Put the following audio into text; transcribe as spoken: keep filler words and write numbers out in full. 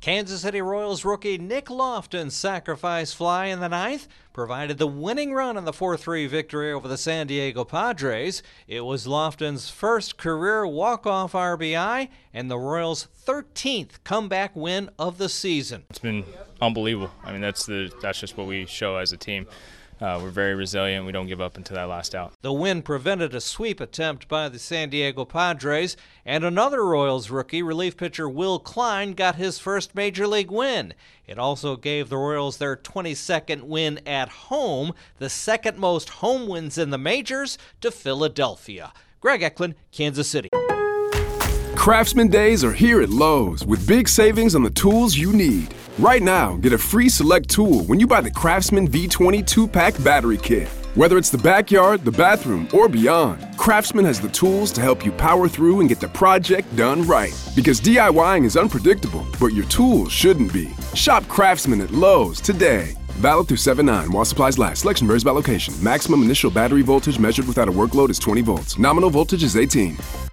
Kansas City Royals rookie Nick Lofton's sacrifice fly in the ninth provided the winning run in the four three victory over the San Diego Padres. It was Lofton's first career walk-off R B I and the Royals' thirteenth comeback win of the season. It's been unbelievable. I mean, that's the that's just what we show as a team. Uh, we're very resilient. We don't give up until that last out. The win prevented a sweep attempt by the San Diego Padres, and another Royals rookie, relief pitcher Will Klein, got his first Major League win. It also gave the Royals their twenty-second win at home, the second most home wins in the majors, to Philadelphia. Greg Eklund, Kansas City. Craftsman Days are here at Lowe's with big savings on the tools you need. Right now, get a free select tool when you buy the Craftsman V twenty two-pack battery kit. Whether it's the backyard, the bathroom, or beyond, Craftsman has the tools to help you power through and get the project done right. Because DIYing is unpredictable, but your tools shouldn't be. Shop Craftsman at Lowe's today. Valid through seven nine while supplies last. Selection varies by location. Maximum initial battery voltage measured without a workload is twenty volts. Nominal voltage is eighteen.